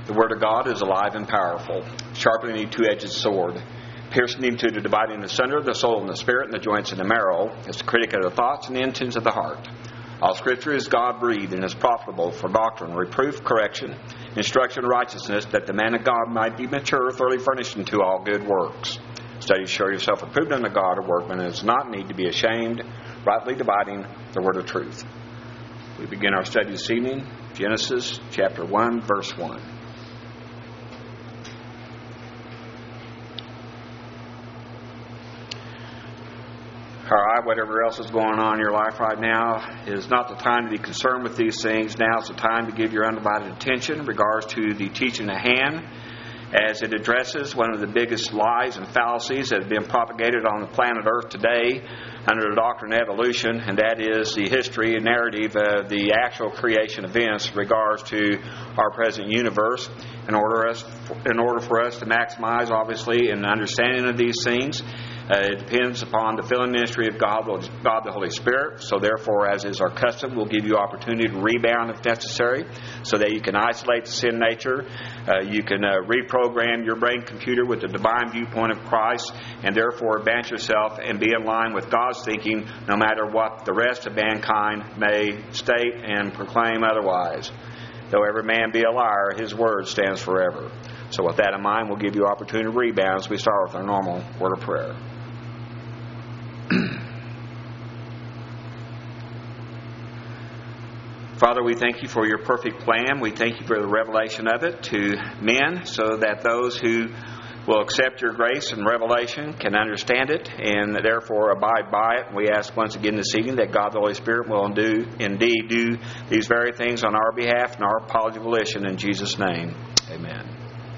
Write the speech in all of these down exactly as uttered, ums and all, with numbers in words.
The Word of God is alive and powerful, sharper than any two-edged sword, piercing into the dividing asunder the soul and the spirit and the joints and the marrow. It's the critic of the thoughts and the intents of the heart. All Scripture is God-breathed and is profitable for doctrine, reproof, correction, instruction, and righteousness, that the man of God might be mature, thoroughly furnished unto all good works. Study to show yourself approved unto God, a workman that does not need to be ashamed, rightly dividing the word of truth. We begin our study this evening, Genesis chapter one, verse one. All right, whatever else is going on in your life right now is not the time to be concerned with these things. Now is the time to give your undivided attention in regards to the teaching at hand, as it addresses one of the biggest lies and fallacies that have been propagated on the planet Earth today under the doctrine of evolution, and that is the history and narrative of the actual creation events in regards to our present universe. In order, us, in order for us to maximize, obviously, an understanding of these things, Uh, it depends upon the filling ministry of God, God the Holy Spirit. So therefore, as is our custom, we'll give you opportunity to rebound if necessary, so that you can isolate the sin nature. Uh, you can uh, reprogram your brain computer with the divine viewpoint of Christ, and therefore advance yourself and be in line with God's thinking, no matter what the rest of mankind may state and proclaim otherwise. Though every man be a liar, his word stands forever. So with that in mind, we'll give you opportunity to rebound as we start with our normal word of prayer. Father, we thank you for your perfect plan. We thank you for the revelation of it to men, so that those who will accept your grace and revelation can understand it and therefore abide by it. We ask once again this evening that God the Holy Spirit will do, indeed do these very things on our behalf and our apology volition. In Jesus' name, amen.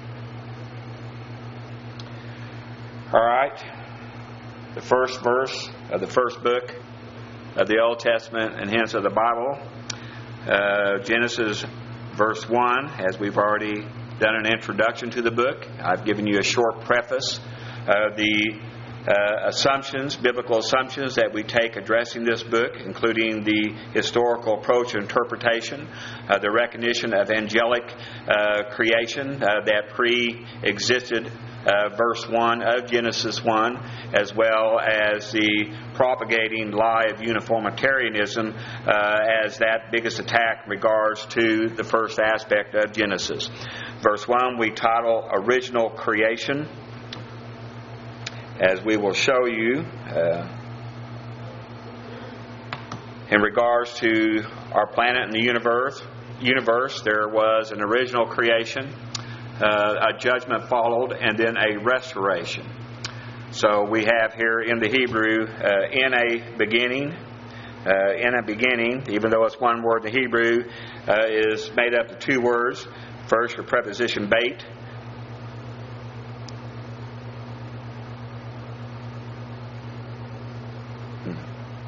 All right. The first verse of the first book of the Old Testament and hence of the Bible, uh, Genesis verse one, as we've already done an introduction to the book. I've given you a short preface of the uh, assumptions, biblical assumptions that we take addressing this book, including the historical approach and interpretation, uh, the recognition of angelic uh, creation uh, that pre-existed Uh, verse one of Genesis one, as well as the propagating lie of uniformitarianism uh, as that biggest attack in regards to the first aspect of Genesis. Verse one we title Original Creation, as we will show you uh, in regards to our planet and the universe. Universe, there was an original creation. Uh, a judgment followed, and then a restoration. So we have here in the Hebrew, uh, in a beginning, uh, in a beginning, even though it's one word in the Hebrew, uh, is made up of two words. First, your preposition bait. Hmm.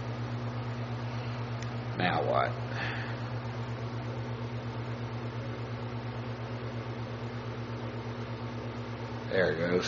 Now what? There it goes.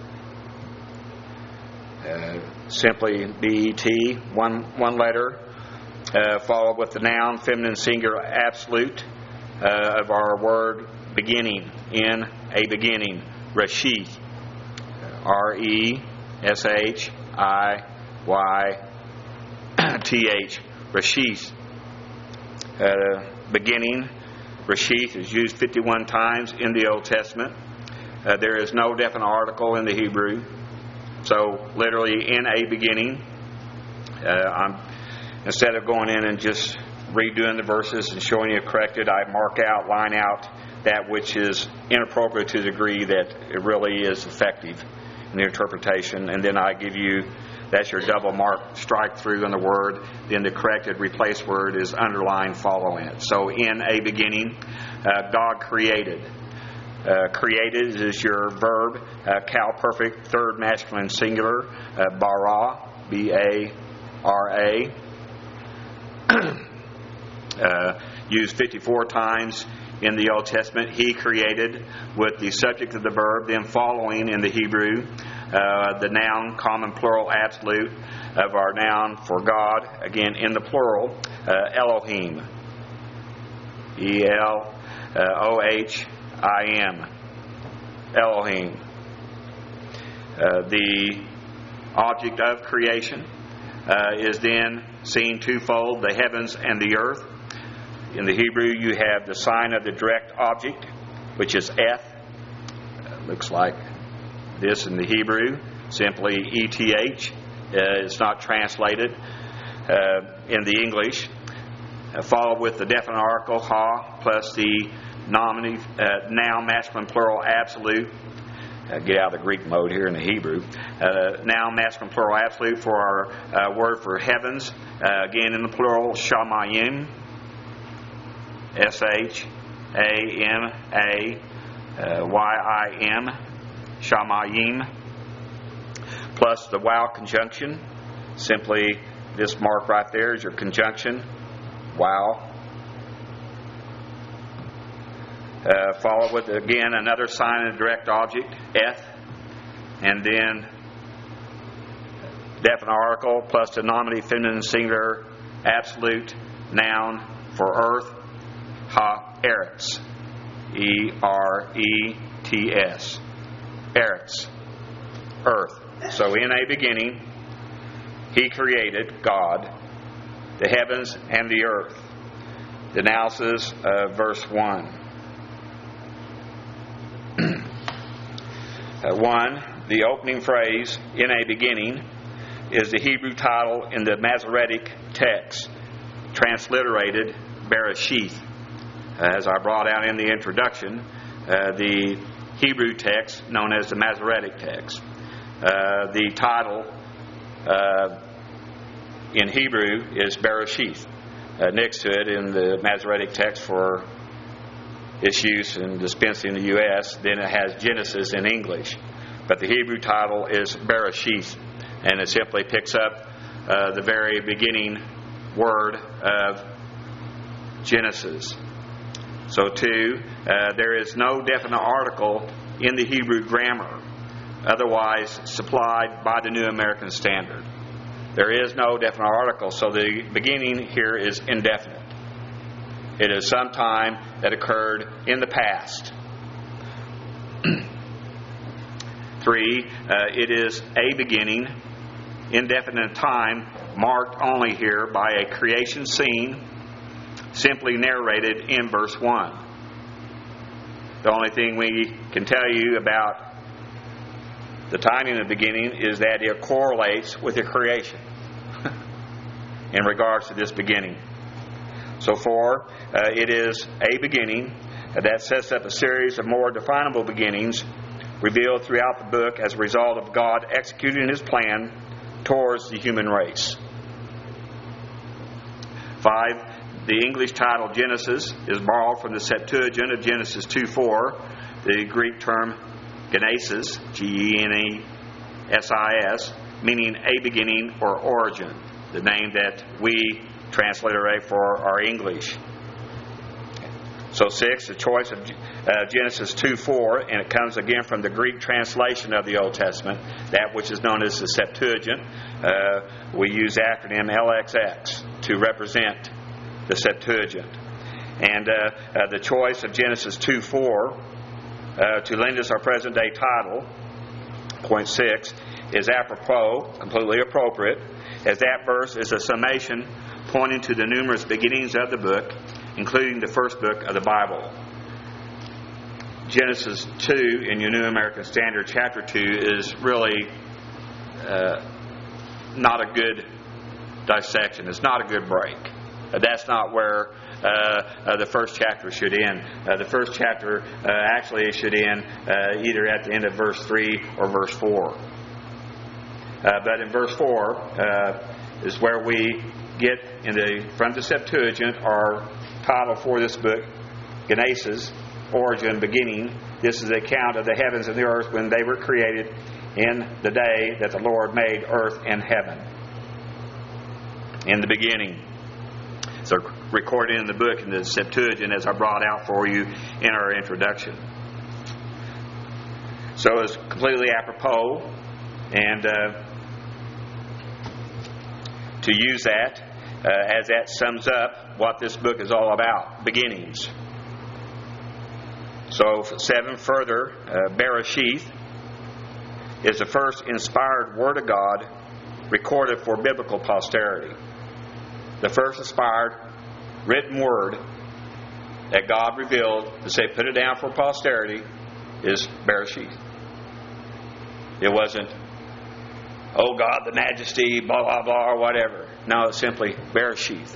Uh, simply B E T, one one letter, uh, followed with the noun, feminine singular absolute uh, of our word beginning, in a beginning, Reshith, R E S H I Y T H, Reshith. Uh, beginning, Reshith is used fifty-one times in the Old Testament. Uh, there is no definite article in the Hebrew. So, literally, in a beginning. Uh, I'm, instead of going in and just redoing the verses and showing you corrected, I mark out, line out that which is inappropriate to the degree that it really is effective in the interpretation. And then I give you, that's your double mark, strike through in the word. Then the corrected replace word is underlined following it. So, in a beginning, uh, God created. Uh, created is your verb, uh, cal perfect, third masculine singular, uh, bara, B A R A. uh, used fifty-four times in the Old Testament. He created with the subject of the verb, then following in the Hebrew, uh, the noun, common plural absolute of our noun for God, again in the plural, uh, Elohim. E L O H I M. Elohim. Uh, the object of creation uh, is then seen twofold, the heavens and the earth. In the Hebrew, you have the sign of the direct object, which is eth. Uh, looks like this in the Hebrew, simply E T H. Uh, it's not translated uh, in the English. Uh, followed with the definite article, ha, plus the nominative, uh, noun, masculine, plural, absolute. Uh, get out of the Greek mode here in the Hebrew. Uh, noun, masculine, plural, absolute for our uh, word for heavens. Uh, again in the plural, shamayim. S H A M A Y I M. Shamayim. Plus the wow conjunction. Simply this mark right there is your conjunction. Wow. Uh, followed with, again, another sign of direct object, eth, and then definite article plus the nominative feminine singular absolute noun for earth, ha, eretz, E R E T S, eretz, earth. So in a beginning, He created, God, the heavens and the earth. The analysis of verse one. Uh, one, the opening phrase, in a beginning, is the Hebrew title in the Masoretic text, transliterated Bereshith. Uh, as I brought out in the introduction, uh, the Hebrew text, known as the Masoretic text. Uh, the title uh, in Hebrew is Bereshith. Uh, next to it in the Masoretic text for its use and dispensed in the U S, then it has Genesis in English. But the Hebrew title is Bereshith, and it simply picks up uh, the very beginning word of Genesis. So two, uh, there is no definite article in the Hebrew grammar, otherwise supplied by the New American Standard. There is no definite article, so the beginning here is indefinite. It is some time that occurred in the past. Three, uh, it is a beginning, indefinite time, marked only here by a creation scene, simply narrated in verse one. The only thing we can tell you about the timing of the beginning is that it correlates with the creation in regards to this beginning. So four, uh, it is a beginning that sets up a series of more definable beginnings revealed throughout the book as a result of God executing His plan towards the human race. Five, the English title Genesis is borrowed from the Septuagint of Genesis two four, the Greek term Genesis, G E N E S I S, meaning a beginning or origin, the name that we transliterate for our English. So six, the choice of uh, Genesis two four, and it comes again from the Greek translation of the Old Testament, that which is known as the Septuagint. Uh, we use the acronym L X X to represent the Septuagint. And uh, uh, the choice of Genesis two four uh, to lend us our present day title, point six, is apropos, completely appropriate, as that verse is a summation pointing to the numerous beginnings of the book, including the first book of the Bible. Genesis two in your New American Standard, chapter two, is really uh, not a good dissection. It's not a good break. Uh, that's not where uh, uh, the first chapter should end. Uh, the first chapter uh, actually should end uh, either at the end of verse three or verse four. Uh, but in verse four uh, is where we get in the from the Septuagint our title for this book, Genesis, origin, beginning. This is the account of the heavens and the earth when they were created in the day that the Lord made earth and heaven. In the beginning. So recorded in the book in the Septuagint as I brought out for you in our introduction. So it's completely apropos, and uh, to use that uh, as that sums up what this book is all about, beginnings. So, seven further, uh, Bereshith is the first inspired Word of God recorded for biblical posterity. The first inspired written Word that God revealed to say, put it down for posterity, is Bereshith. It wasn't, oh God, the majesty, blah, blah, blah, or whatever. No, it's simply Bereshith.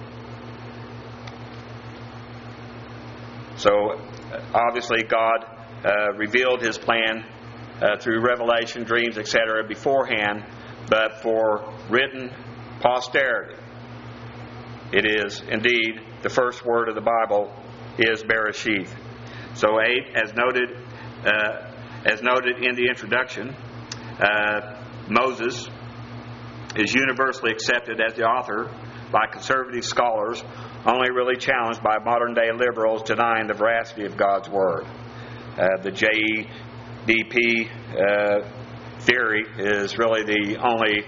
So, obviously, God uh, revealed His plan uh, through revelation, dreams, et cetera beforehand, but for written posterity, it is indeed the first word of the Bible is Bereshith. So, eight, as noted, uh, as noted in the introduction, uh, Moses is universally accepted as the author by conservative scholars, only really challenged by modern-day liberals denying the veracity of God's Word. Uh, the J E D P uh, theory is really the only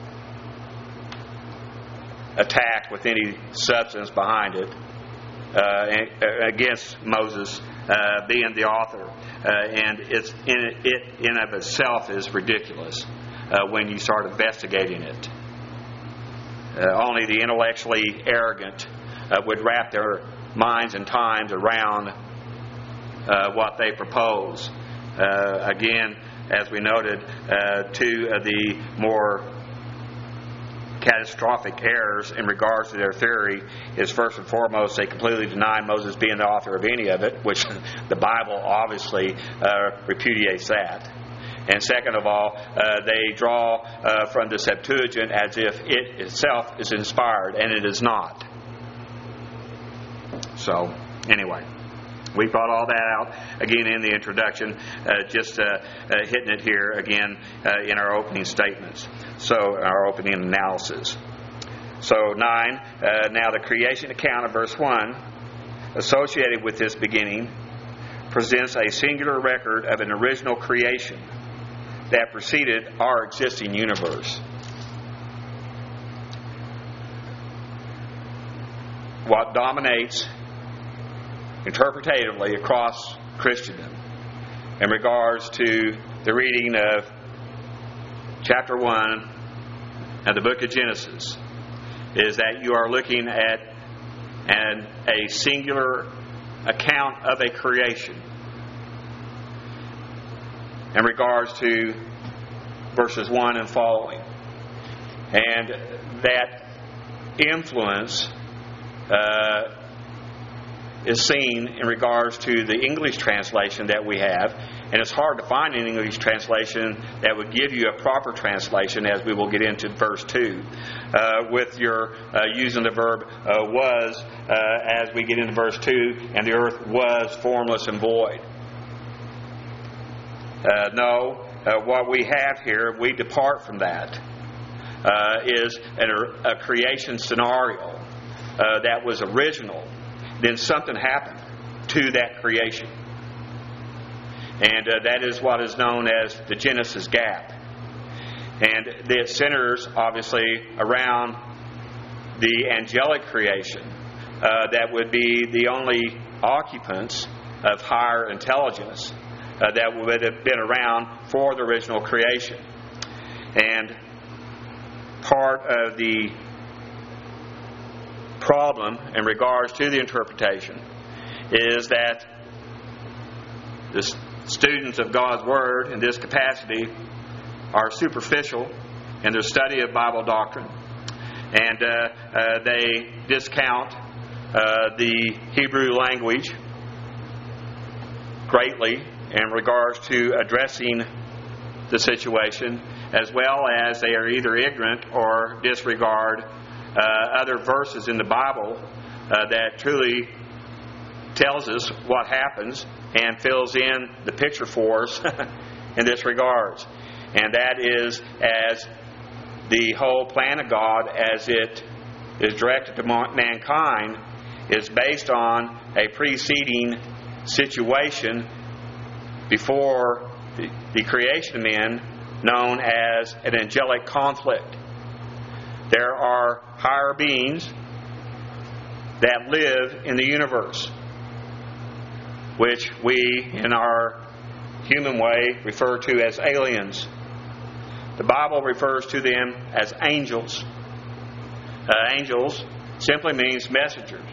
attack with any substance behind it uh, against Moses uh, being the author. Uh, and it's in it in of itself is ridiculous uh, when you start investigating it. Uh, only the intellectually arrogant uh, would wrap their minds and times around uh, what they propose. Uh, again, as we noted, uh, two of the more catastrophic errors in regards to their theory is, first and foremost, they completely deny Moses being the author of any of it, which the Bible obviously uh, repudiates that. And second of all, uh, they draw uh, from the Septuagint as if it itself is inspired, and it is not. So, anyway, we brought all that out again in the introduction, uh, just uh, uh, hitting it here again uh, in our opening statements. So, our opening analysis. So, nine, uh, now the creation account of verse one, associated with this beginning, presents a singular record of an original creation that preceded our existing universe. What dominates interpretatively across Christendom in regards to the reading of chapter one of the book of Genesis is that you are looking at an, a singular account of a creation in regards to verses one and following. And that influence uh, is seen in regards to the English translation that we have. And it's hard to find an English translation that would give you a proper translation, as we will get into verse two, uh, with your uh, using the verb uh, was, uh, as we get into verse two, and the earth was formless and void. Uh, no, uh, what we have here, we depart from that, uh, is a, a creation scenario uh, that was original. Then something happened to that creation. And uh, that is what is known as the Genesis gap. And it centers, obviously, around the angelic creation uh, that would be the only occupants of higher intelligence uh, that would have been around for the original creation. And part of the problem in regards to the interpretation is that the students of God's Word in this capacity are superficial in their study of Bible doctrine, and uh, uh, they discount uh, the Hebrew language greatly in regards to addressing the situation, as well as they are either ignorant or disregard uh, other verses in the Bible uh, that truly tells us what happens and fills in the picture for us in this regards. And that is as the whole plan of God as it is directed to mankind is based on a preceding situation before the, the creation of men known as an angelic conflict. there are higher beings that live in the universe, which we, in our human way, refer to as aliens. The Bible refers to them as angels. Uh, angels simply means messengers.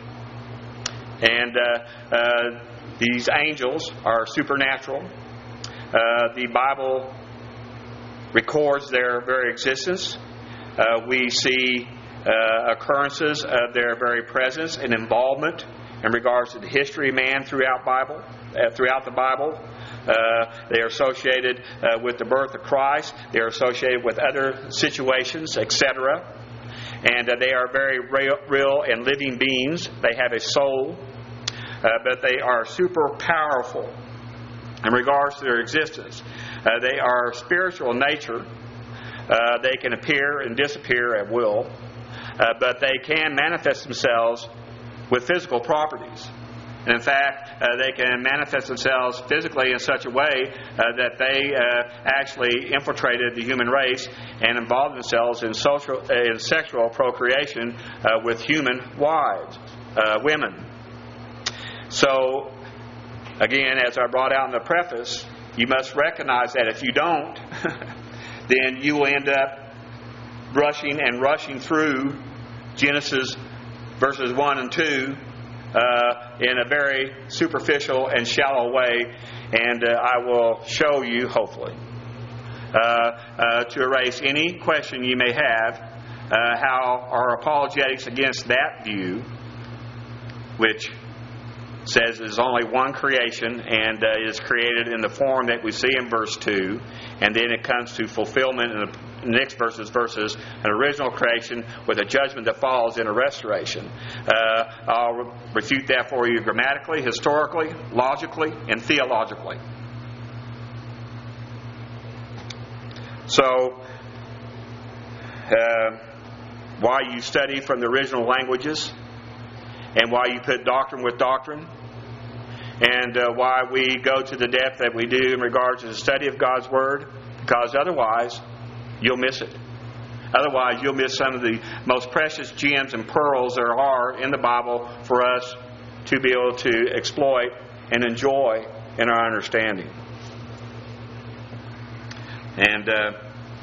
And uh, uh, these angels are supernatural. Uh, the Bible records their very existence. Uh, we see uh, occurrences of their very presence and involvement in regards to the history of man throughout Bible, uh, throughout the Bible. Uh, they are associated uh, with the birth of Christ. They are associated with other situations, et cetera. And uh, they are very real, real and living beings. They have a soul, uh, but they are super powerful in regards to their existence. Uh, they are spiritual in nature. Uh, they can appear and disappear at will, uh, but they can manifest themselves with physical properties. And in fact, uh, they can manifest themselves physically in such a way uh, that they uh, actually infiltrated the human race and involved themselves in social, in sexual procreation uh, with human wives, uh, women. So, again, as I brought out in the preface, you must recognize that if you don't, then you will end up rushing and rushing through Genesis verses one and two uh, in a very superficial and shallow way, and uh, I will show you, hopefully, uh, uh, to erase any question you may have, uh, how our apologetics against that view, which says there's only one creation and uh, is created in the form that we see in verse two, and then it comes to fulfillment in the next verses versus an original creation with a judgment that follows in a restoration. Uh, I'll refute that for you grammatically, historically, logically, and theologically. So, uh, why you study from the original languages, and why you put doctrine with doctrine, and uh, why we go to the depth that we do in regards to the study of God's Word, because otherwise you'll miss it. Otherwise you'll miss some of the most precious gems and pearls there are in the Bible for us to be able to exploit and enjoy in our understanding. And uh,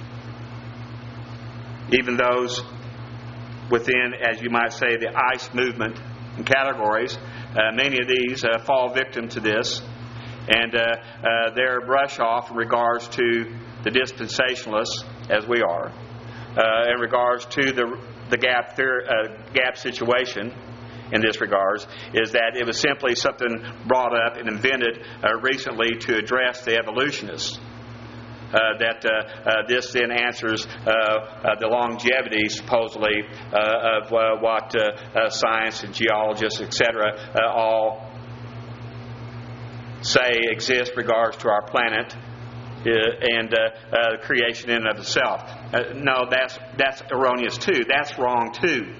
even those within, as you might say, the ICE movement and categories, uh, many of these uh, fall victim to this, and uh, uh, their brush off in regards to the dispensationalists, as we are, uh, in regards to the the gap theory, uh, gap situation. In this regards, is that it was simply something brought up and invented uh, recently to address the evolutionists. Uh, that uh, uh, this then answers uh, uh, the longevity, supposedly, uh, of uh, what uh, uh, science and geologists, et cetera, uh, all say exists regards to our planet uh, and uh, uh, creation in and of itself. Uh, no, that's that's erroneous too. That's wrong too.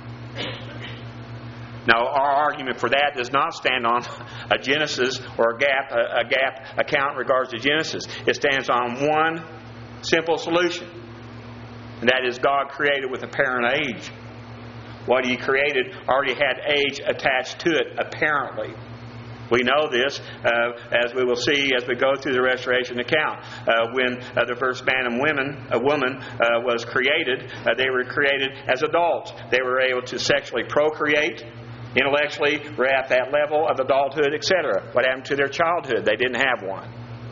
Now, our argument for that does not stand on a Genesis or a gap, a, a gap account in regards to Genesis. It stands on one simple solution, and that is God created with apparent age. What He created already had age attached to it, apparently. We know this, uh, as we will see as we go through the restoration account. Uh, when uh, the first man and women, a woman uh, was created, uh, they were created as adults. They were able to sexually procreate. Intellectually, were at that level of adulthood, et cetera. What happened to their childhood? They didn't have one.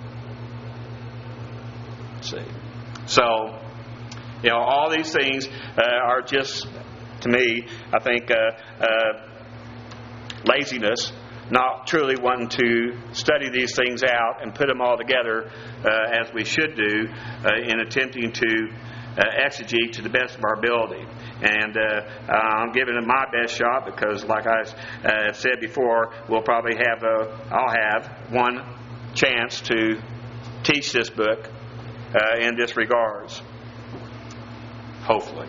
See, so you know, all these things uh, are just, to me, I think, uh, uh, laziness. Not truly wanting to study these things out and put them all together uh, as we should do uh, in attempting to uh, exegete to the best of our ability. And uh, I'm giving it my best shot because, like I uh, said before, we'll probably have a, I'll have one chance to teach this book uh, in this regards. Hopefully.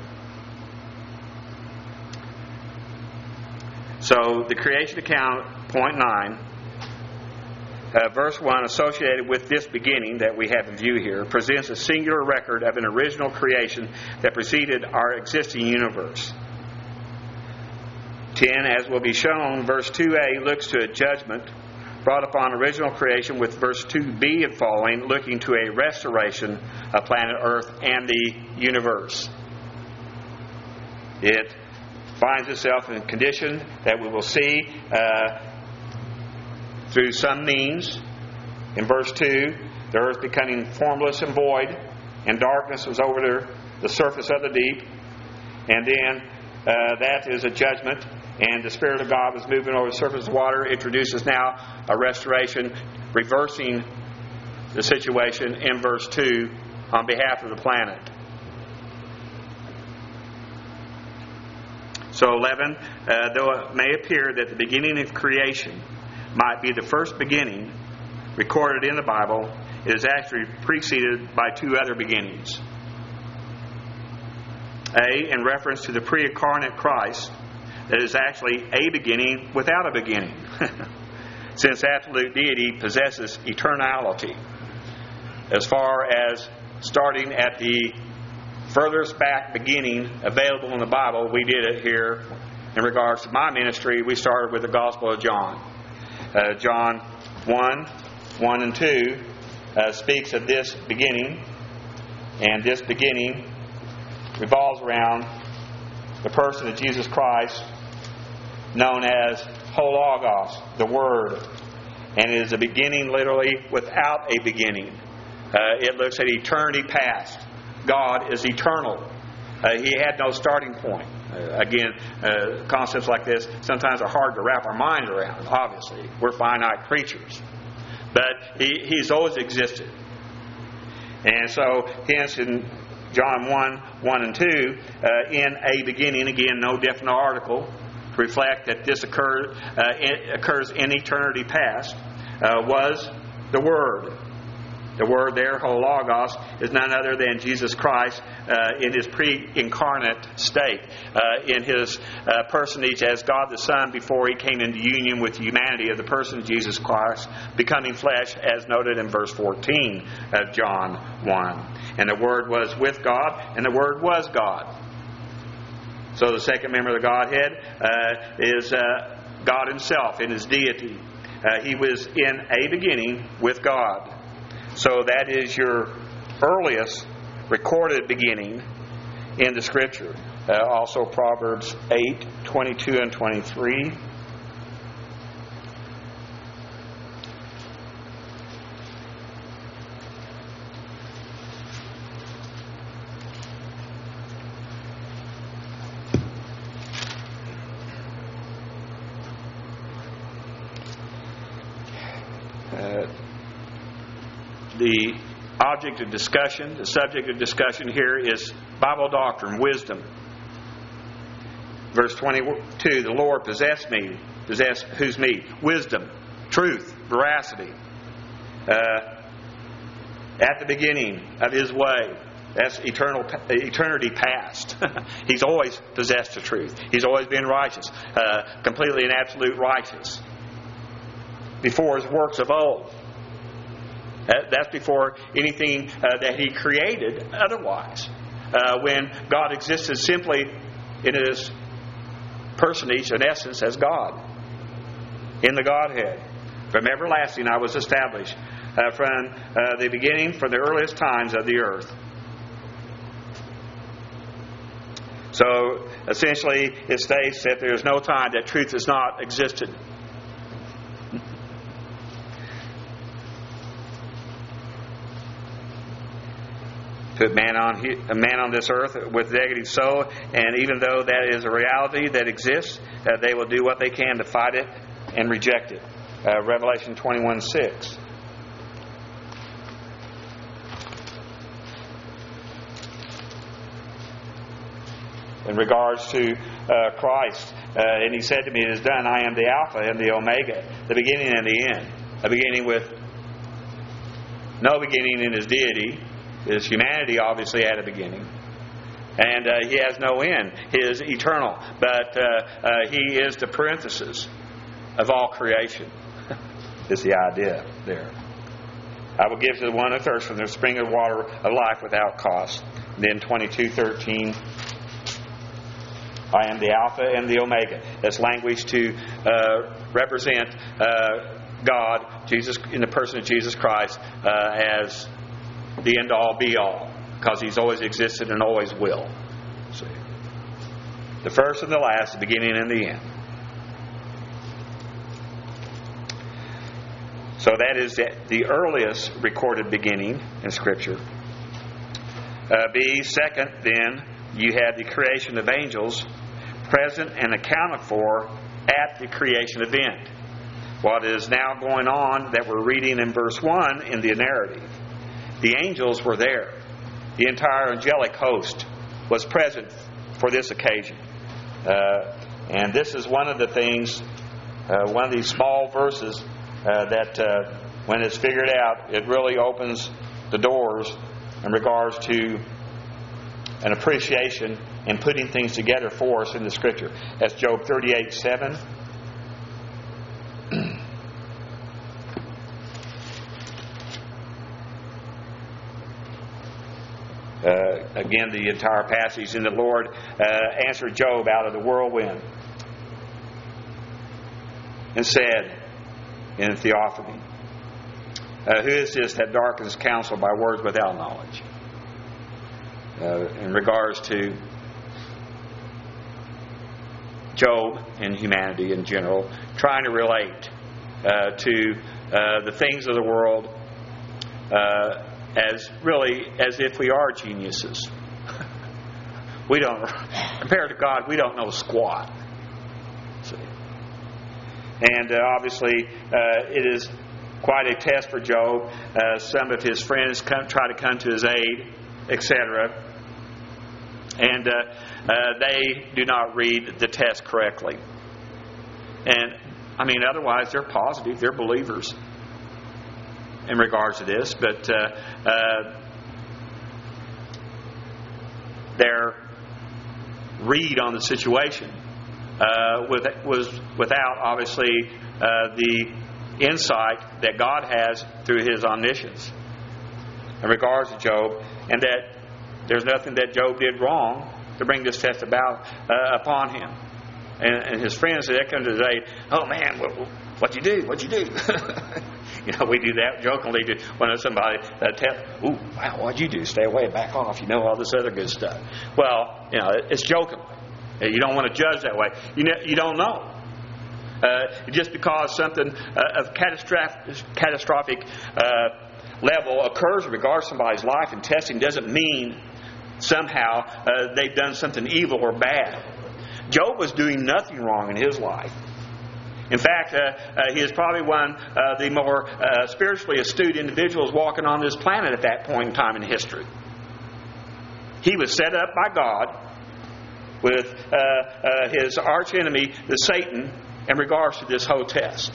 So the creation account, point nine, Uh, verse one, associated with this beginning that we have in view here, presents a singular record of an original creation that preceded our existing universe. ten, as will be shown, verse two a looks to a judgment brought upon original creation, with verse two b and following looking to a restoration of planet Earth and the universe. It finds itself in a condition that we will see uh, through some means. In verse two, the earth becoming formless and void, and darkness was over the, the surface of the deep. And then uh, that is a judgment, and the Spirit of God was moving over the surface of the water. Introduces now a restoration, reversing the situation in verse two on behalf of the planet. So eleven, uh, though it may appear that the beginning of creation might be the first beginning recorded in the Bible, it is actually preceded by two other beginnings. A, in reference to the pre-incarnate Christ, that is actually a beginning without a beginning, since absolute deity possesses eternality. As far as starting at the furthest back beginning available in the Bible, we did it here in regards to my ministry. We started with the Gospel of John. Uh, John one, one and two uh, speaks of this beginning, and this beginning revolves around the person of Jesus Christ, known as Hologos, the Word, and it is a beginning literally without a beginning. Uh, it looks at eternity past. God is eternal. Uh, he had no starting point. Uh, again, uh, concepts like this sometimes are hard to wrap our mind around, obviously. We're finite creatures. But he, He's always existed. And so, hence in John one, one and two, uh, in a beginning, again, no definite article, to reflect that this occurred, uh, it occurs in eternity past, uh, was the Word. The Word there, Hologos, is none other than Jesus Christ uh, in His pre-incarnate state, uh, in His uh, personage as God the Son before He came into union with the humanity of the person of Jesus Christ, becoming flesh, as noted in verse fourteen of John one. And the Word was with God, and the Word was God. So the second member of the Godhead uh, is uh, God Himself in His deity. Uh, he was in a beginning with God. So that is your earliest recorded beginning in the Scripture. Uh, also Proverbs eight, twenty-two and twenty-three. Uh, The object of discussion, the subject of discussion here is Bible doctrine, wisdom. Verse twenty-two, the Lord possessed me. Possess who's me? Wisdom, truth, veracity. Uh, at the beginning of His way. That's eternal, eternity past. He's always possessed the truth. He's always been righteous, uh, completely and absolute righteous. Before His works of old. That's before anything uh, that He created otherwise. Uh, when God existed simply in His personage and essence as God. In the Godhead. From everlasting I was established. Uh, from uh, the beginning, from the earliest times of the earth. So, essentially, it states that there is no time that truth has not existed. Put man on a man on this earth with negative soul, and even though that is a reality that exists, uh, they will do what they can to fight it and reject it. Uh, Revelation twenty-one six. In regards to uh, Christ, uh, and He said to me, "It is done. I am the Alpha and the Omega, the beginning and the end." A beginning with no beginning in His deity. His humanity obviously had a beginning. And uh, He has no end. He is eternal. But uh, uh, He is the parenthesis of all creation. is the idea there. I will give to the one who thirsts from the spring of water of life without cost. And then twenty-two thirteen, I am the Alpha and the Omega. That's language to uh, represent uh, God, Jesus, in the person of Jesus Christ, uh, as the end-all, be-all, because He's always existed and always will. See, the first and the last, the beginning and the end. So that is the earliest recorded beginning in Scripture. Uh, B, second, then, you have the creation of angels present and accounted for at the creation event. What is now going on that we're reading in verse one in the narrative. The angels were there. The entire angelic host was present for this occasion. Uh, and this is one of the things, uh, one of these small verses uh, that uh, when it's figured out, it really opens the doors in regards to an appreciation and putting things together for us in the Scripture. That's Job thirty-eight seven. Uh, again, the entire passage. And the Lord uh, answered Job out of the whirlwind and said in Theophany, uh, who is this that darkens counsel by words without knowledge? Uh, in regards to Job and humanity in general, trying to relate uh, to uh, the things of the world uh, as really as if we are geniuses. We don't, compared to God, we don't know squat. See? And uh, obviously, uh, it is quite a test for Job. Uh, some of his friends come, try to come to his aid, et cetera. And uh, uh, they do not read the test correctly. And, I mean, otherwise they're positive. They're believers in regards to this. But uh, uh, their read on the situation uh, with, was without, obviously, uh, the insight that God has through His omniscience in regards to Job. And that there's nothing that Job did wrong to bring this test about uh, upon him. And, and his friends, they come to say, "Oh man, what, what'd you do? What'd you do?" You know, we do that jokingly to when somebody uh, tells, "Ooh, wow, what'd you do? Stay away, back off. You know all this other good stuff." Well, you know, it's joking. You don't want to judge that way. You know, you don't know. Uh, just because something uh, of catastrophic, catastrophic uh, level occurs in regards to somebody's life and testing doesn't mean somehow uh, they've done something evil or bad. Job was doing nothing wrong in his life. In fact, uh, uh, he is probably one of the more uh, spiritually astute individuals walking on this planet at that point in time in history. He was set up by God with uh, uh, his archenemy, the Satan, in regards to this whole test.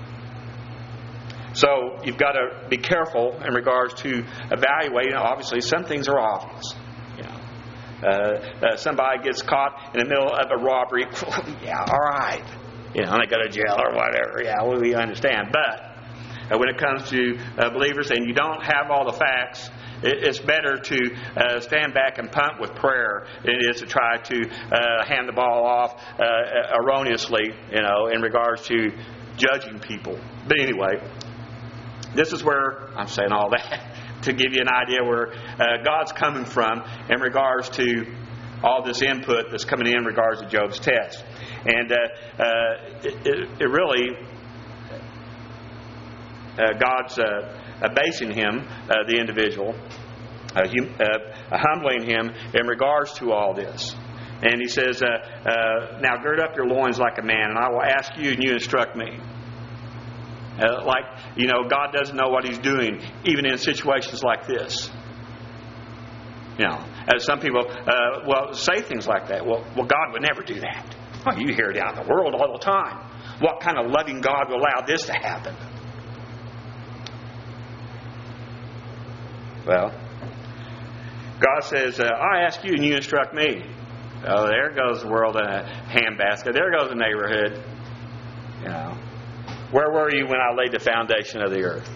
So you've got to be careful in regards to evaluating. Obviously, some things are obvious. You know, uh, uh, somebody gets caught in the middle of a robbery. Yeah, all right. You know, and they go to jail or whatever. Yeah, well, we understand. But uh, when it comes to uh, believers and you don't have all the facts, it, it's better to uh, stand back and punt with prayer than it is to try to uh, hand the ball off uh, erroneously, you know, in regards to judging people. But anyway, this is where I'm saying all that to give you an idea where uh, God's coming from in regards to all this input that's coming in, in regards to Job's test. And uh, uh, it, it really, uh, God's uh, basing him, uh, the individual, uh, hum, uh, humbling him in regards to all this. And he says, uh, uh, now gird up your loins like a man, and I will ask you, and you instruct me. Uh, like, you know, God doesn't know what He's doing, even in situations like this. You know, as some people, uh, well, say things like that. Well, well, God would never do that. Well, you hear it out in the world all the time. What kind of loving God will allow this to happen? Well, God says, uh, I ask you and you instruct me. Oh, there goes the world in a handbasket. There goes the neighborhood. You know. Where were you when I laid the foundation of the earth?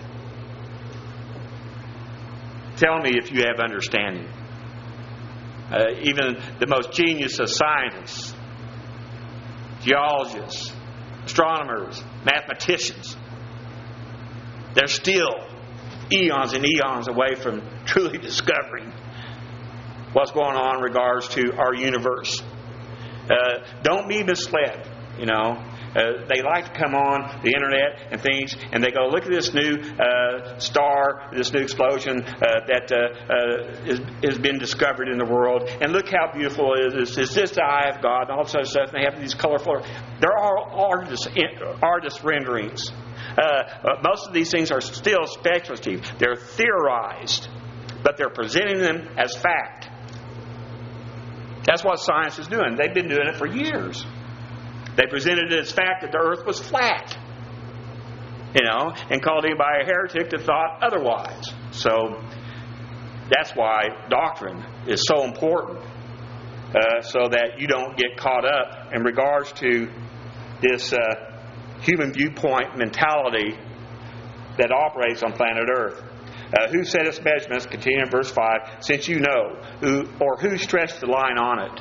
Tell me if you have understanding. Uh, even the most genius of scientists, geologists, astronomers, mathematicians, they're still eons and eons away from truly discovering what's going on in regards to our universe. Uh, don't be misled, you know. Uh, they like to come on the internet and things, and they go, look at this new uh, star, this new explosion uh, that uh, uh, is, has been discovered in the world, and look how beautiful it is. Is this the eye of God? And all this other stuff. And they have these colorful. They're all artist artist renderings. Uh, most of these things are still speculative. They're theorized, but they're presenting them as fact. That's what science is doing. They've been doing it for years. They presented it as fact that the earth was flat, you know, and called anybody a heretic that thought otherwise. So that's why doctrine is so important, uh, so that you don't get caught up in regards to this uh, human viewpoint mentality that operates on planet Earth. Uh, who set its measurements? Continue in verse five. Since you know, who or who stretched the line on it?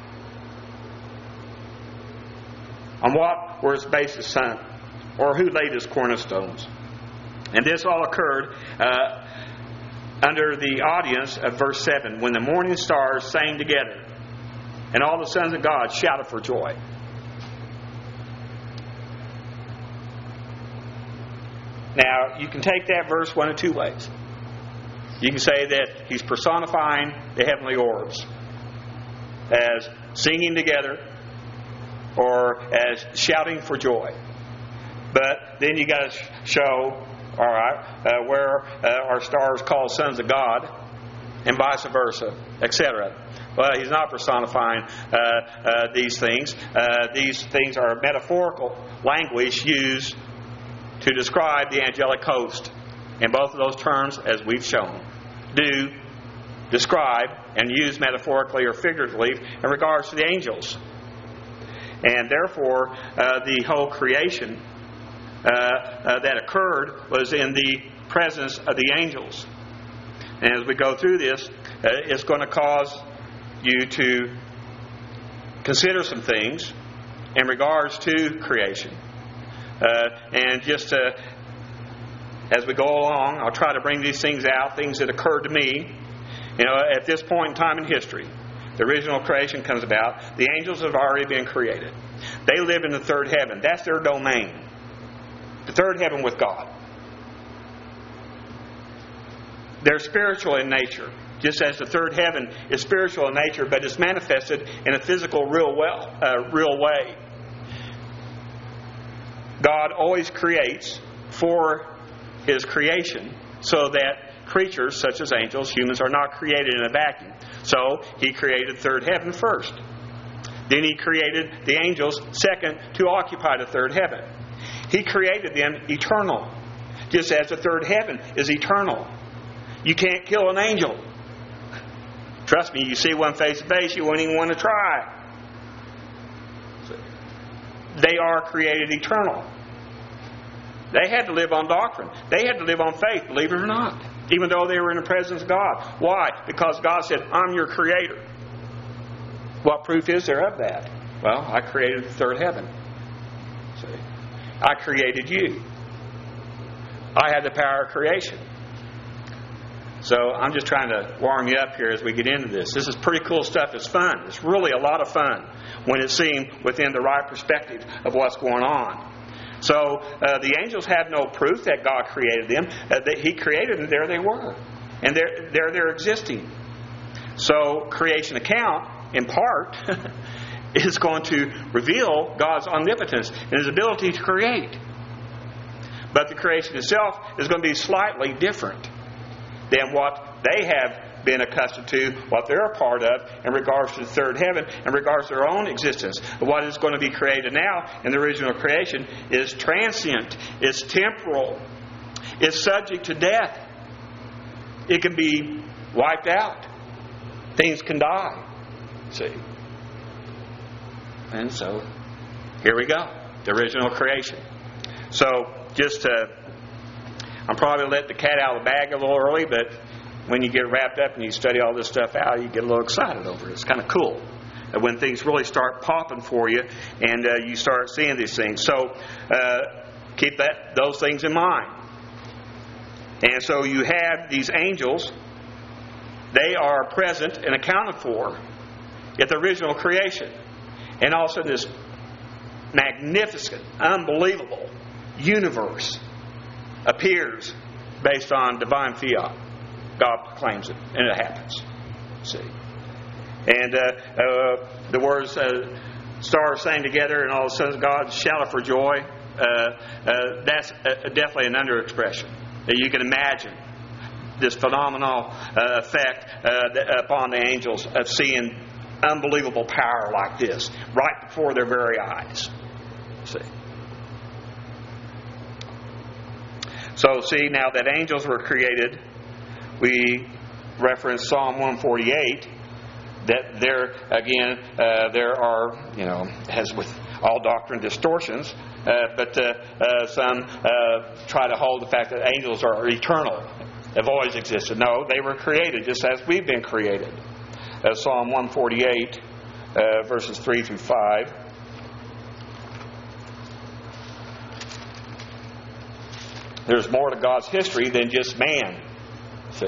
On what were its bases sunk? Or who laid its cornerstones? And this all occurred uh, under the audience of verse seven, when the morning stars sang together, and all the sons of God shouted for joy. Now, you can take that verse one of two ways. You can say that he's personifying the heavenly orbs as singing together or as shouting for joy. But then you got to show, all right, uh, where uh, our stars called sons of God, and vice versa, et cetera. Well, he's not personifying uh, uh, these things. Uh, these things are metaphorical language used to describe the angelic host. And both of those terms, as we've shown, do describe and use metaphorically or figuratively in regards to the angels. And therefore, uh, the whole creation uh, uh, that occurred was in the presence of the angels. And as we go through this, uh, it's going to cause you to consider some things in regards to creation. Uh, and just uh, as we go along, I'll try to bring these things out, things that occurred to me. You know, at this point in time in history, the original creation comes about. The angels have already been created. They live in the third heaven. That's their domain. The third heaven with God. They're spiritual in nature, just as the third heaven is spiritual in nature, but it's manifested in a physical, real well, uh, real way. God always creates for His creation, so that creatures such as angels, humans, are not created in a vacuum. So He created third heaven first. Then He created the angels second to occupy the third heaven. He created them eternal, just as the third heaven is eternal. You can't kill an angel. Trust me, you see one face to face, you won't even want to try. They are created eternal. They had to live on doctrine. They had to live on faith, believe it or not, even though they were in the presence of God. Why? Because God said, I'm your creator. What proof is there of that? Well, I created the third heaven. See? I created you. I had the power of creation. So I'm just trying to warm you up here as we get into this. This is pretty cool stuff. It's fun. It's really a lot of fun when it's seen within the right perspective of what's going on. So uh, the angels have no proof that God created them. Uh, that He created them. There they were. And there, there they're existing. So creation account, in part, is going to reveal God's omnipotence and His ability to create. But the creation itself is going to be slightly different than what they have been accustomed to, what they're a part of in regards to the third heaven, in regards to their own existence. What is going to be created now in the original creation is transient, it's temporal, it's subject to death. It can be wiped out. Things can die. See? And so, here we go. The original creation. So just to, I'm probably letting the cat out of the bag a little early, but when you get wrapped up and you study all this stuff out, you get a little excited over it. It's kind of cool when things really start popping for you and uh, you start seeing these things. So uh, keep that those things in mind. And so you have these angels. They are present and accounted for at the original creation. And also this magnificent, unbelievable universe appears based on divine fiat. God proclaims it, and it happens. See? And uh, uh, the words, uh, stars sang together, and all of a sudden God shouted for joy. Uh, uh, that's uh, definitely an underexpression. You can imagine this phenomenal uh, effect uh, upon the angels of seeing unbelievable power like this right before their very eyes. See? So, see, now that angels were created, we reference Psalm one forty-eight, that there, again, uh, there are, you know, as with all doctrine, distortions, uh, but uh, uh, some uh, try to hold the fact that angels are eternal, have always existed. No, they were created just as we've been created. Uh, Psalm one forty-eight, uh, verses three through five. There's more to God's history than just man. See?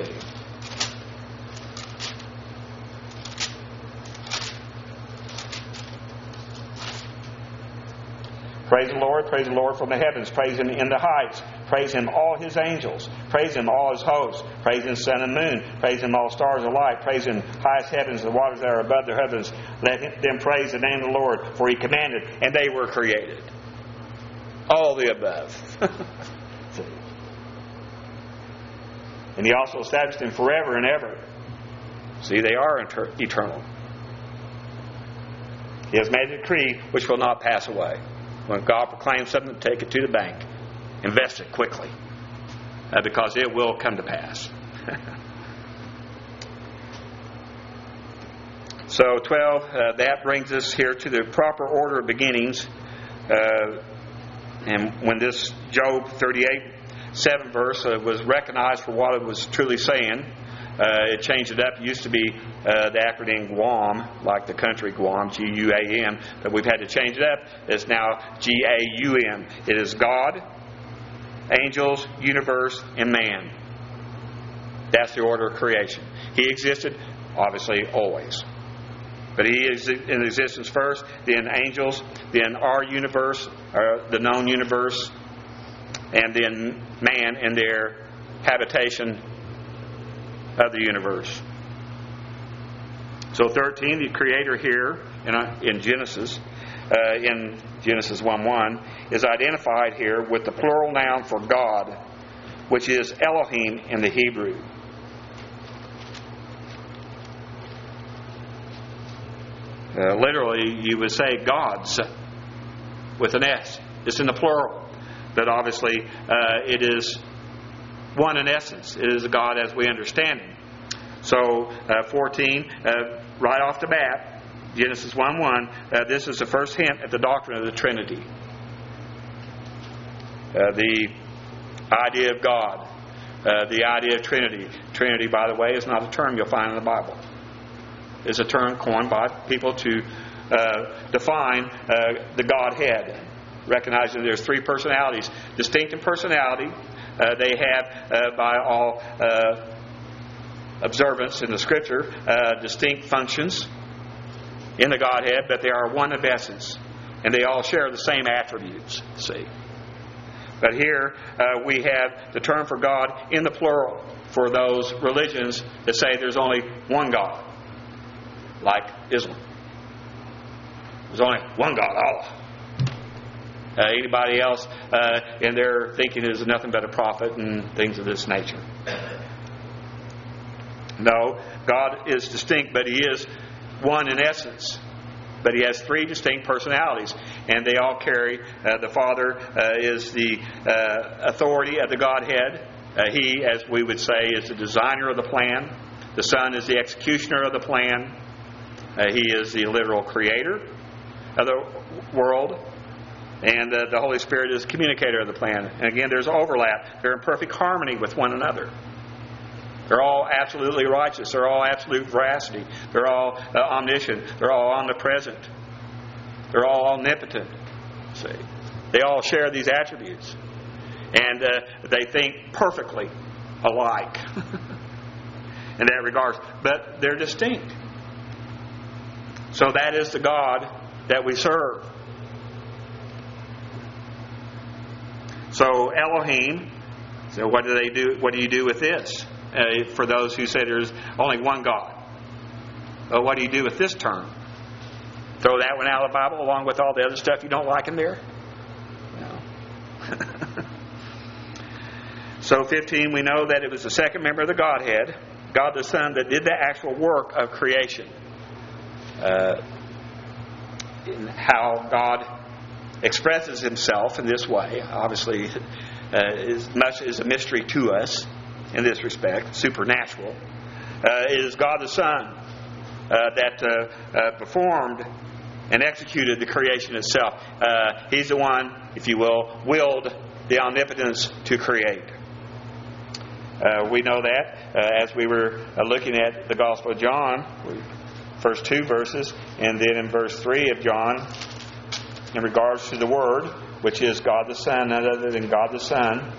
Praise the Lord, praise the Lord from the heavens, praise Him in the heights, praise Him all His angels, praise Him all His hosts, praise Him sun and moon, praise Him all stars alike, praise Him highest heavens, the waters that are above the heavens. Let them praise the name of the Lord, for He commanded, and they were created. All the above. And He also established them forever and ever. See, they are inter- eternal. He has made a decree which will not pass away. When God proclaims something, take it to the bank. Invest it quickly. Uh, because it will come to pass. So, twelve, uh, that brings us here to the proper order of beginnings. Uh, and when this Job thirty-eight, seven verse uh, was recognized for what it was truly saying, uh, it changed it up. It used to be uh, the acronym GUAM, like the country Guam, G U A M, but we've had to change it up. It's now G A U M. It is God, angels, universe, and man. That's the order of creation. He existed, obviously, always. But He is in existence first, then angels, then our universe, or the known universe, and then man in their habitation of the universe. So thirteen, the Creator here in, in Genesis, uh, in Genesis one one, is identified here with the plural noun for God, which is Elohim in the Hebrew. Uh, literally, you would say gods with an S. It's in the plural. But obviously, uh, it is one in essence. It is a God as we understand Him. So, uh, fourteen, uh, right off the bat, Genesis one one, uh, this is the first hint at the doctrine of the Trinity. Uh, the idea of God. Uh, the idea of Trinity. Trinity, by the way, is not a term you'll find in the Bible. It's a term coined by people to uh, define uh, the Godhead. Recognizing there's three personalities, distinct in personality. Uh, they have, uh, by all uh, observance in the Scripture, uh, distinct functions in the Godhead, but they are one of essence, and they all share the same attributes. See, but here uh, we have the term for God in the plural for those religions that say there's only one God, like Islam. There's only one God, Allah. Uh, anybody else uh, in their thinking is nothing but a prophet and things of this nature. No, God is distinct, but He is one in essence. But He has three distinct personalities, and they all carry. Uh, the Father uh, is the uh, authority of the Godhead. Uh, he, as we would say, is the designer of the plan. The Son is the executioner of the plan. Uh, he is the literal creator of the world. And uh, the Holy Spirit is the communicator of the plan. And again, there's overlap. They're in perfect harmony with one another. They're all absolutely righteous. They're all absolute veracity. They're all uh, omniscient. They're all omnipresent. They're all omnipotent. See, they all share these attributes. And uh, they think perfectly alike in that regard. But they're distinct. So that is the God that we serve. So Elohim, so what do they do? What do you do with this? Uh, for those who say there's only one God. Well, what do you do with this term? Throw that one out of the Bible along with all the other stuff you don't like in there? No. So fifteen, we know that it was the second member of the Godhead, God the Son, that did the actual work of creation. Uh, in how God expresses Himself in this way, obviously, uh, as much is a mystery to us in this respect, supernatural. Uh, it is God the Son uh, that uh, uh, performed and executed the creation itself. Uh, he's the one, if you will, willed the omnipotence to create. Uh, we know that uh, as we were uh, looking at the Gospel of John, first two verses, and then in verse three of John, in regards to the Word, which is God the Son, none other than God the Son.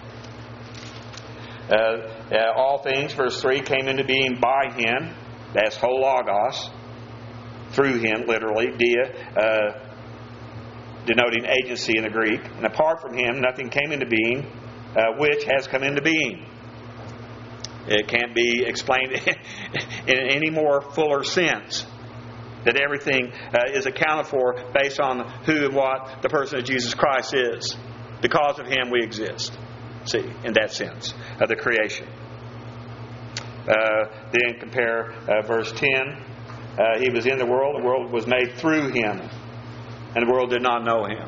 Uh, uh, all things, verse three, came into being by Him. That's hologos. Through Him, literally. Dia, uh, denoting agency in the Greek. And apart from Him, nothing came into being, uh, which has come into being. It can't be explained in any more fuller sense. That everything uh, is accounted for based on who and what the person of Jesus Christ is. Because of Him we exist. See, in that sense of the creation. Uh, then compare uh, verse ten. Uh, he was in the world. The world was made through Him. And the world did not know Him.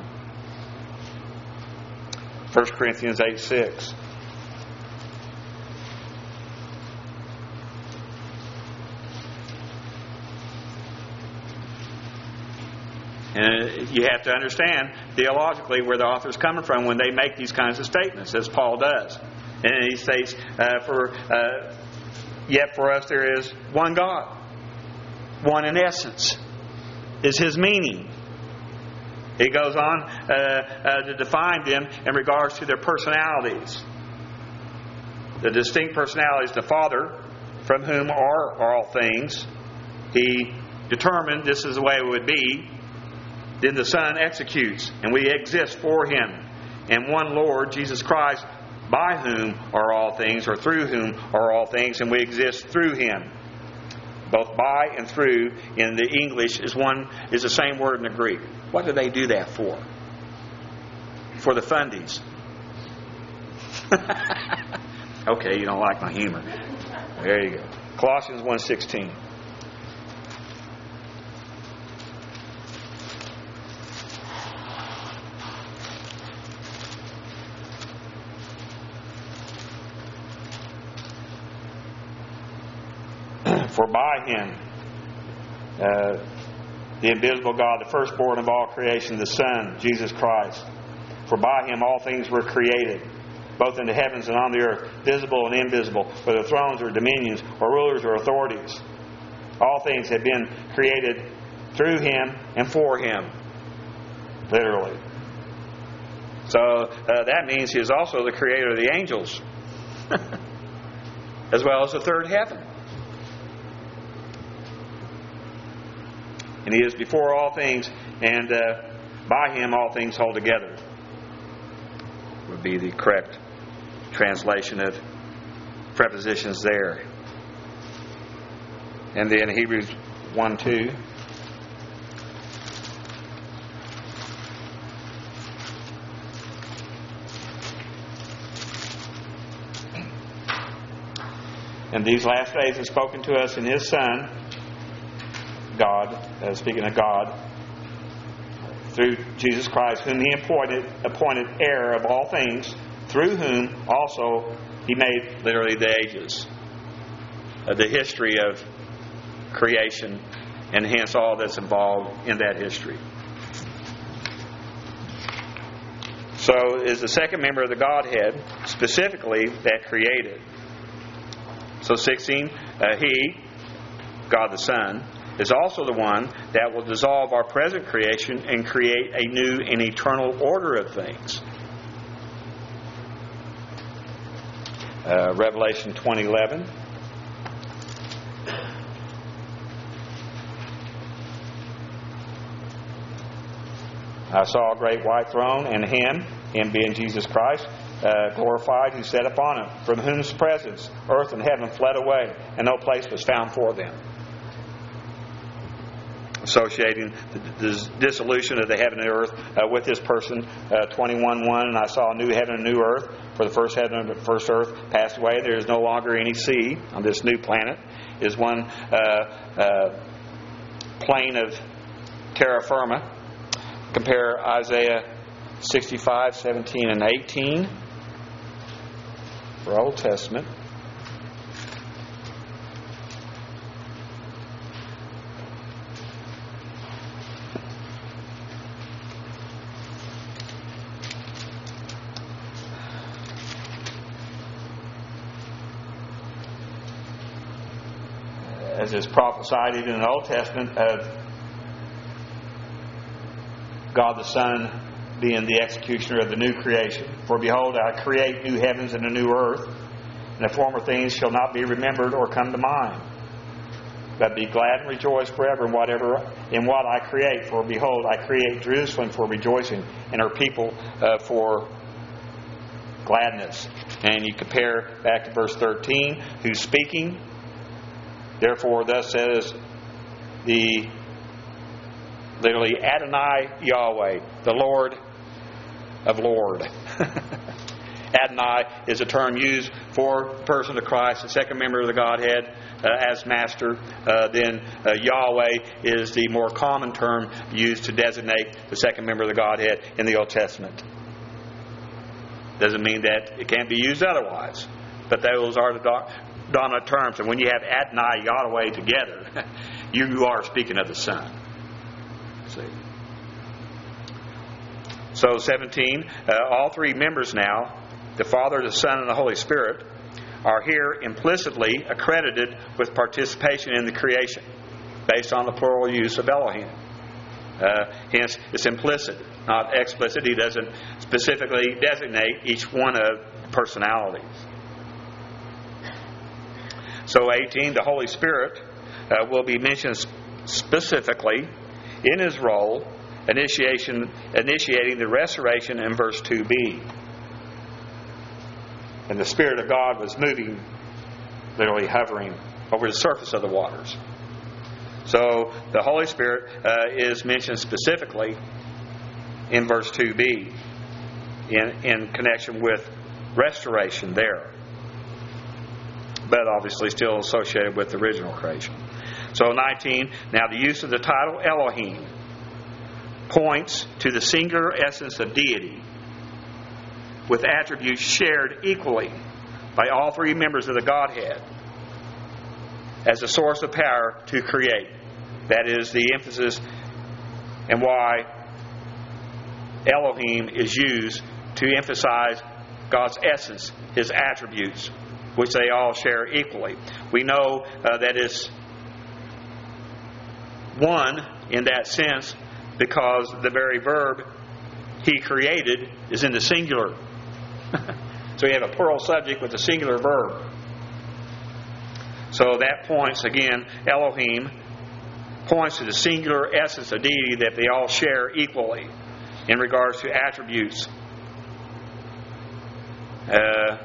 First Corinthians eight six. And you have to understand theologically where the author's coming from when they make these kinds of statements, as Paul does. And he states, uh, "For uh, yet for us there is one God, one in essence," is his meaning. He goes on uh, uh, to define them in regards to their personalities. The distinct personalities, the Father, from whom are all things, He determined this is the way it would be. Then the Son executes, and we exist for Him. And one Lord, Jesus Christ, by whom are all things, or through whom are all things, and we exist through Him. Both by and through in the English is one is the same word in the Greek. What do they do that for? For the fundies. Okay, you don't like my humor. There you go. Colossians one sixteen. For by Him, uh, the invisible God, the firstborn of all creation, the Son, Jesus Christ. For by Him all things were created, both in the heavens and on the earth, visible and invisible, whether thrones or dominions or rulers or authorities. All things have been created through Him and for Him. Literally. So uh, that means He is also the creator of the angels, as well as the third heaven. And He is before all things, and uh, by Him all things hold together. Would be the correct translation of prepositions there. And then Hebrews one two. And these last days are spoken to us in His Son, God, uh, speaking of God, through Jesus Christ, whom He appointed, appointed heir of all things, through whom also He made literally the ages, uh, the history of creation, and hence all that's involved in that history. So is the second member of the Godhead, specifically that created. So sixteen, uh, He, God the Son, is also the one that will dissolve our present creation and create a new and eternal order of things. Uh, Revelation twenty eleven. I saw a great white throne, and Him, Him being Jesus Christ, uh, glorified, who sat upon it, from whose presence earth and heaven fled away, and no place was found for them. Associating the, the dissolution of the heaven and earth uh, with this person, uh, twenty-one one, and I saw a new heaven and a new earth, for the first heaven and the first earth passed away. There is no longer any sea on this new planet. It is one uh, uh, plane of terra firma. Compare Isaiah sixty-five, seventeen, and eighteen for Old Testament. As is prophesied even in the Old Testament of God the Son being the executioner of the new creation. For behold, I create new heavens and a new earth, and the former things shall not be remembered or come to mind. But be glad and rejoice forever in whatever in what I create. For behold, I create Jerusalem for rejoicing, and her people uh, for gladness. And you compare back to verse thirteen, who's speaking. Therefore, thus says the literally Adonai Yahweh, the Lord of Lord. Adonai is a term used for the person of Christ, the second member of the Godhead, uh, as master. Uh, then uh, Yahweh is the more common term used to designate the second member of the Godhead in the Old Testament. Doesn't mean that it can't be used otherwise, but those are the dominant terms. And when you have Adonai Yahweh together, you, you are speaking of the Son. See. So seventeen, uh, all three members now, the Father, the Son, and the Holy Spirit, are here implicitly accredited with participation in the creation, based on the plural use of Elohim. Uh, hence, it's implicit, not explicit. He doesn't specifically designate each one of the personalities. So eighteen, the Holy Spirit uh, will be mentioned specifically in His role, initiation, initiating the restoration in verse two b. And the Spirit of God was moving, literally hovering over the surface of the waters. So the Holy Spirit uh, is mentioned specifically in verse two b in, in connection with restoration there. But obviously still associated with the original creation. So nineteen, now the use of the title Elohim points to the singular essence of deity with attributes shared equally by all three members of the Godhead as a source of power to create. That is the emphasis and why Elohim is used to emphasize God's essence, His attributes, which they all share equally. We know uh, that it's one in that sense because the very verb He created is in the singular. So you have a plural subject with a singular verb. So that points, again, Elohim points to the singular essence of deity that they all share equally in regards to attributes uh,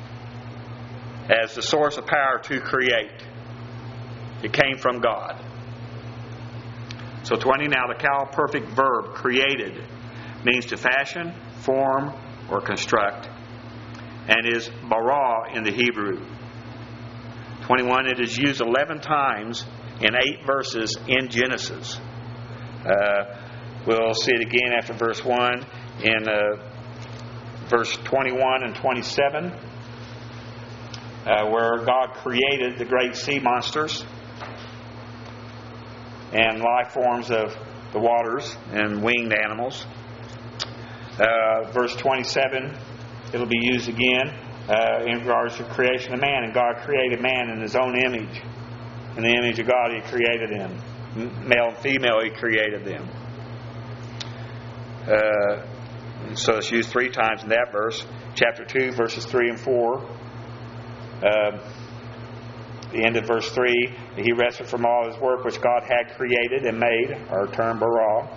as the source of power to create. It came from God. So twenty, now the Cal perfect verb created means to fashion, form, or construct, and is bara in the Hebrew. twenty-one, it is used eleven times in eight verses in Genesis. Uh, we'll see it again after verse one in uh, verse twenty-one and twenty-seven, uh, where God created the great sea monsters and life forms of the waters and winged animals. Uh, verse twenty-seven, it'll be used again uh, in regards to creation of man. And God created man in His own image. In the image of God He created him. Male and female He created them. Uh, so it's used three times in that verse. Chapter two, verses three and four. Uh, the end of verse three, He rested from all His work which God had created and made, or term bara.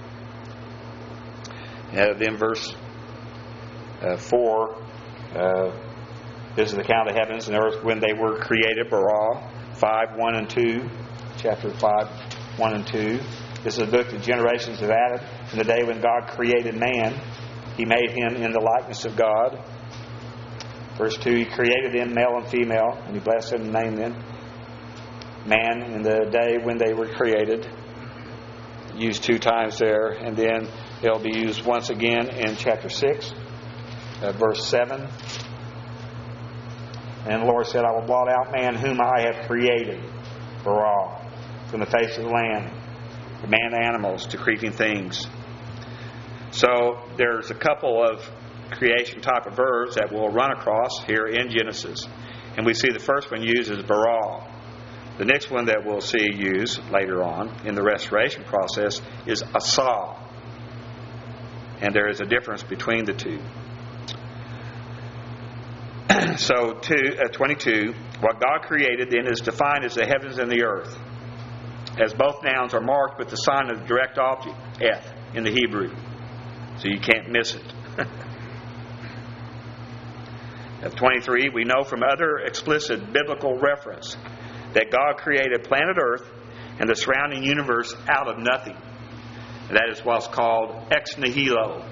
Uh, then verse uh, four, uh, this is the account of the heavens and earth when they were created, bara. five, one and two. Chapter five, one and two. This is a book of the generations of Adam. In the day when God created man, He made him in the likeness of God. Verse two, He created them male and female, and He blessed them and named them man in the day when they were created. Used two times there, and then it'll be used once again in chapter six, uh, verse seven. And the Lord said, I will blot out man whom I have created, bara, from the face of the land, from man to animals to creeping things. So there's a couple of creation type of verbs that we'll run across here in Genesis. And we see the first one used as bara. The next one that we'll see used later on in the restoration process is asa. And there is a difference between the two. So two, uh, twenty-two, what God created then is defined as the heavens and the earth, as both nouns are marked with the sign of the direct object, eth, in the Hebrew. So you can't miss it. At twenty-three, we know from other explicit biblical reference that God created planet Earth and the surrounding universe out of nothing. And that is what's called ex nihilo.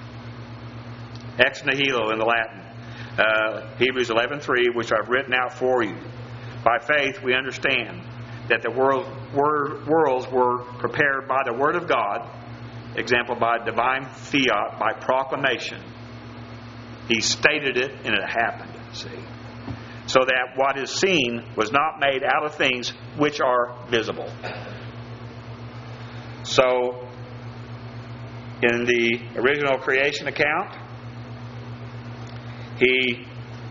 Ex nihilo in the Latin. Uh, Hebrews eleven three, which I've written out for you. By faith we understand that the world, wor- worlds were prepared by the Word of God, example by divine fiat, by proclamation. He stated it and it happened. See? So that what is seen was not made out of things which are visible. So, in the original creation account, He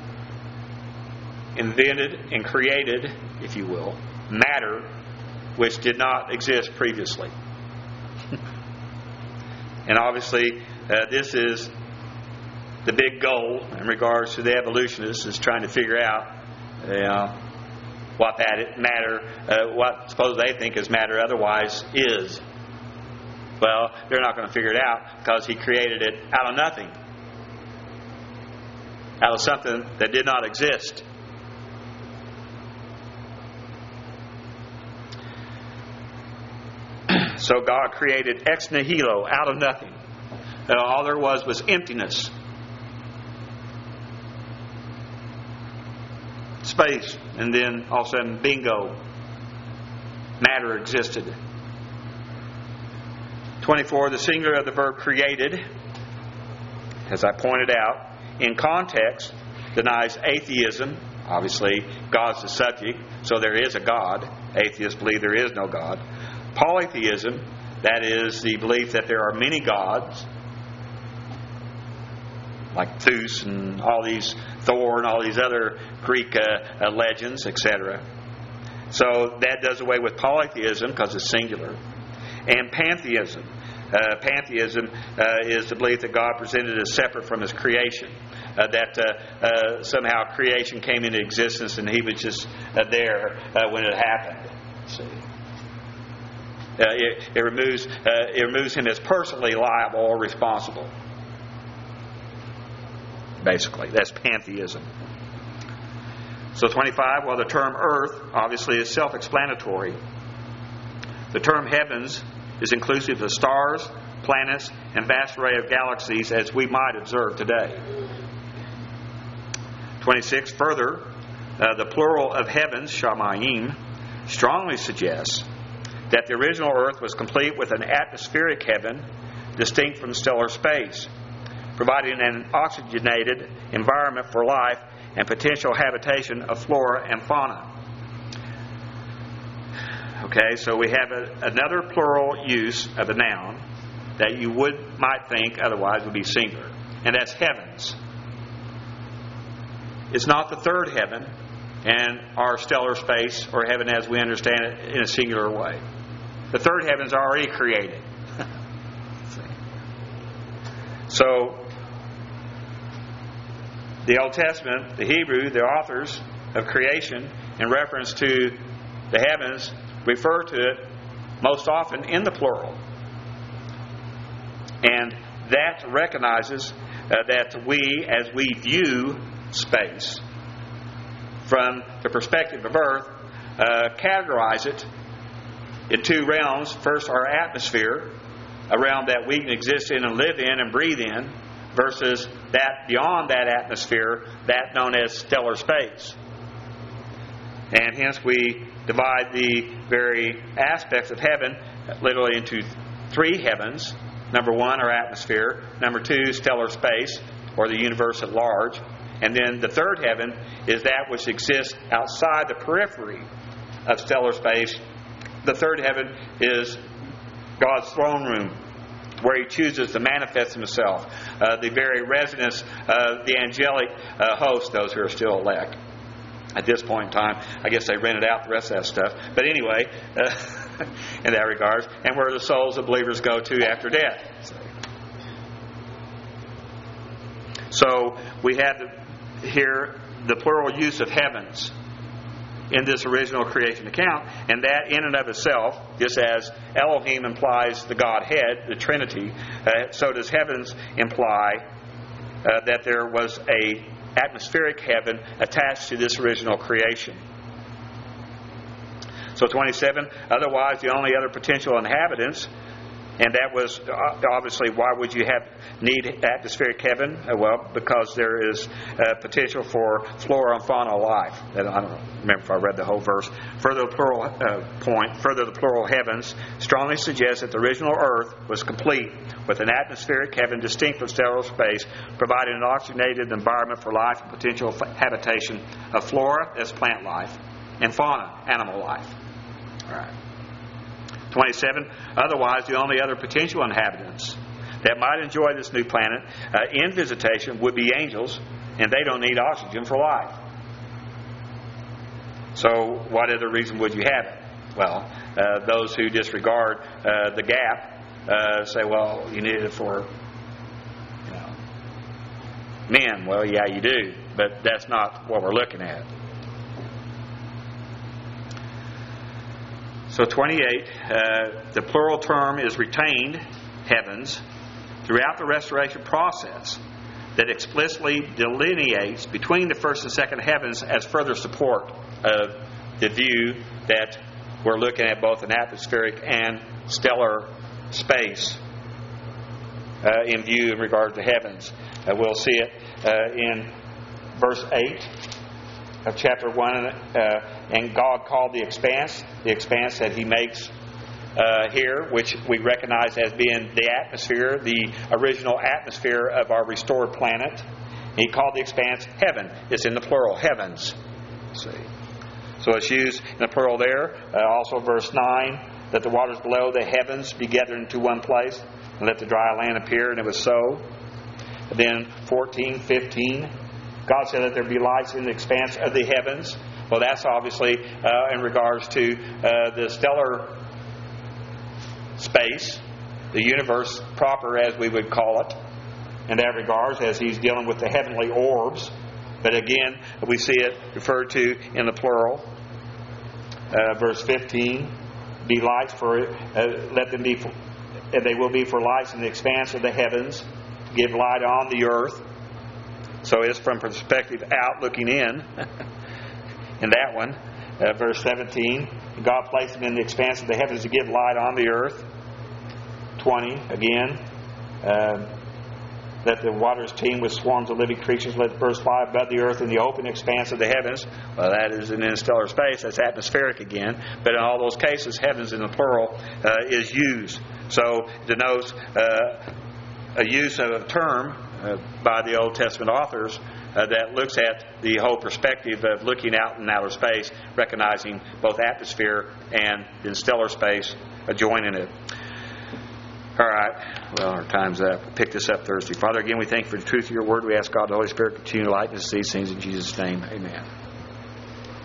invented and created, if you will, matter which did not exist previously. And obviously, uh, this is the big goal in regards to the evolutionists, is trying to figure out, you know, what that matter, uh, what suppose they think is matter otherwise is. Well, they're not going to figure it out because He created it out of nothing, out of something that did not exist. So God created ex nihilo, out of nothing. And all there was was emptiness. Space, and then all of a sudden, bingo, matter existed. twenty-four, the singular of the verb created, as I pointed out, in context, denies atheism. Obviously, God's the subject, so there is a God. Atheists believe there is no God. Polytheism, that is the belief that there are many gods, like Zeus and all these, Thor and all these other Greek uh, uh, legends, et cetera. So that does away with polytheism because it's singular. And pantheism. Uh, pantheism uh, is the belief that God presented as separate from His creation. Uh, that uh, uh, somehow creation came into existence and He was just uh, there uh, when it happened. See? Uh, it, it removes uh, it removes Him as personally liable or responsible. Basically, that's pantheism. So twenty-five, while the term earth obviously is self-explanatory, the term heavens is inclusive of stars, planets, and vast array of galaxies as we might observe today. twenty-six, further, uh, the plural of heavens, shamayim, strongly suggests that the original earth was complete with an atmospheric heaven distinct from stellar space, providing an oxygenated environment for life and potential habitation of flora and fauna. Okay, so we have a, another plural use of a noun that you would might think otherwise would be singular, and that's heavens. It's not the third heaven and our stellar space or heaven as we understand it in a singular way. The third heaven's already created. So, the Old Testament, the Hebrew, the authors of creation, in reference to the heavens, refer to it most often in the plural. And that recognizes uh, that we, as we view space from the perspective of Earth, uh, categorize it in two realms. First, our atmosphere, a realm that we can exist in and live in and breathe in, versus that beyond that atmosphere, that known as stellar space. And hence we divide the very aspects of heaven literally into three heavens. Number one, our atmosphere. Number two, stellar space, or the universe at large. And then the third heaven is that which exists outside the periphery of stellar space. The third heaven is God's throne room, where He chooses to manifest Himself. Uh, the very residence of the angelic uh, host, those who are still elect. At this point in time, I guess they rented out the rest of that stuff. But anyway, uh, in that regard, and where the souls of believers go to after death. So we have here the plural use of heavens in this original creation account, and that in and of itself, just as Elohim implies the Godhead, the Trinity, uh, so does heavens imply uh, that there was a atmospheric heaven attached to this original creation. So twenty-seven, otherwise the only other potential inhabitants, and that was obviously, why would you have need atmospheric heaven? Well, because there is uh, potential for flora and fauna life. And I don't remember if I read the whole verse. Further the plural uh, point, further the plural heavens strongly suggests that the original earth was complete with an atmospheric heaven distinct from stellar space, providing an oxygenated environment for life and potential habitation of flora, that's plant life, and fauna, animal life. All right. twenty-seven, otherwise the only other potential inhabitants that might enjoy this new planet uh, in visitation would be angels, and they don't need oxygen for life. So what other reason would you have it? Well, uh, those who disregard uh, the gap uh, say, well, you need it for you know, men. Well, yeah, you do, but that's not what we're looking at. So twenty-eight, uh, the plural term is retained, heavens, throughout the restoration process that explicitly delineates between the first and second heavens as further support of the view that we're looking at both an atmospheric and stellar space uh, in view in regard to heavens. Uh, we'll see it uh, in verse eight. Of chapter one, uh, and God called the expanse, the expanse that He makes uh, here, which we recognize as being the atmosphere, the original atmosphere of our restored planet. He called the expanse heaven. It's in the plural, heavens. See, so it's used in the plural there. Uh, also, verse nine, that the waters below the heavens be gathered into one place, and let the dry land appear, and it was so. And then fourteen, fifteen. God said that there be lights in the expanse of the heavens. Well, that's obviously uh, in regards to uh, the stellar space, the universe proper, as we would call it, in that regards, as He's dealing with the heavenly orbs. But again, we see it referred to in the plural. Uh, verse fifteen, be lights for uh, let them be, for, and they will be for lights in the expanse of the heavens, give light on the earth. So it's from perspective out looking in. In that one, uh, verse seventeen, God placed them in the expanse of the heavens to give light on the earth. twenty, again, uh, let the waters teem with swarms of living creatures. Let the birds fly above the earth in the open expanse of the heavens. Well, that is in interstellar space. That's atmospheric again. But in all those cases, heavens in the plural uh, is used. So it denotes uh, a use of a term Uh, by the Old Testament authors uh, that looks at the whole perspective of looking out in outer space, recognizing both atmosphere and in stellar space adjoining it. All right. Well, our time's up. We'll pick this up Thursday. Father, again, we thank you for the truth of your word. We ask God, the Holy Spirit, continue to lighten us these things in Jesus' name. Amen.